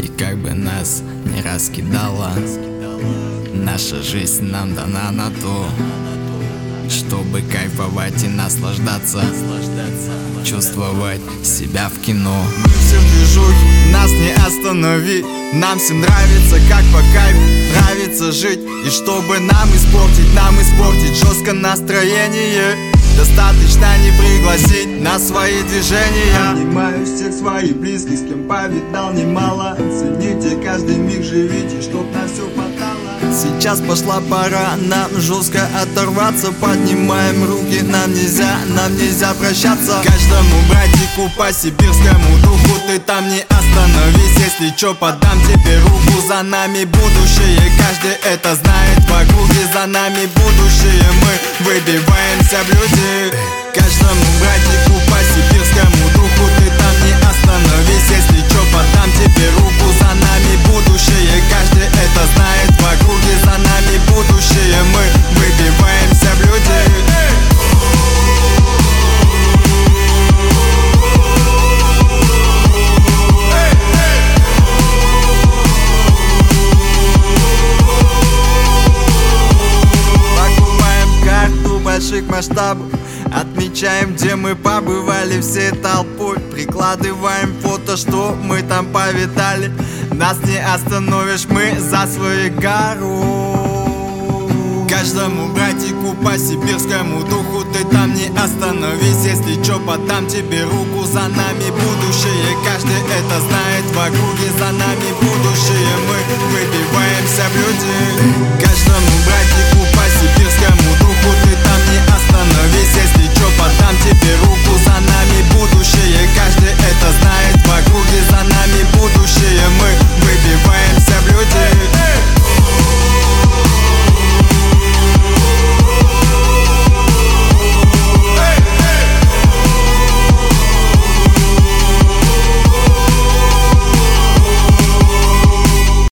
И как бы нас не раскидало, наша жизнь нам дана на то, чтобы кайфовать и наслаждаться, чувствовать себя в кино. Мы все в движухе, нас не остановить. Нам всем нравится, как по кайфу, нравится жить. И чтобы нам испортить жестко настроение, достаточно не пригласить на свои движения. Обнимаю всех своих близких, с кем повидал немало. Цените каждый миг, живите, чтоб на все хватало. Сейчас пошла пора нам жестко оторваться. Поднимаем руки, нам нельзя прощаться. Каждому братику по сибирскому духу, ты там не остановись. Если чё, подам тебе руку, за нами будущее. Каждый это знает в округе, за нами будущее. Мы выбиваемся в люди. Каждому братику по сибирскому духу, ты там не остановись. Если чё, подам тебе руку, за нами будущее. Каждый это знает в округе, за нами будущее. Мы выбиваемся в люди. Покупаем карту больших масштабов, отмечаем, где мы побывали всей толпой. Прикладываем фото, что мы там повидали. Нас не остановишь, мы за своей горой. Каждому братику по сибирскому духу, ты там не остановись. Если чё, подам тебе руку, за нами будущее. Каждый это знает в округе, за нами будущее. Мы выбиваемся в люди. Каждому братику по сибирскому духу, ты там не остановись. Если чё, подам тебе руку, за нами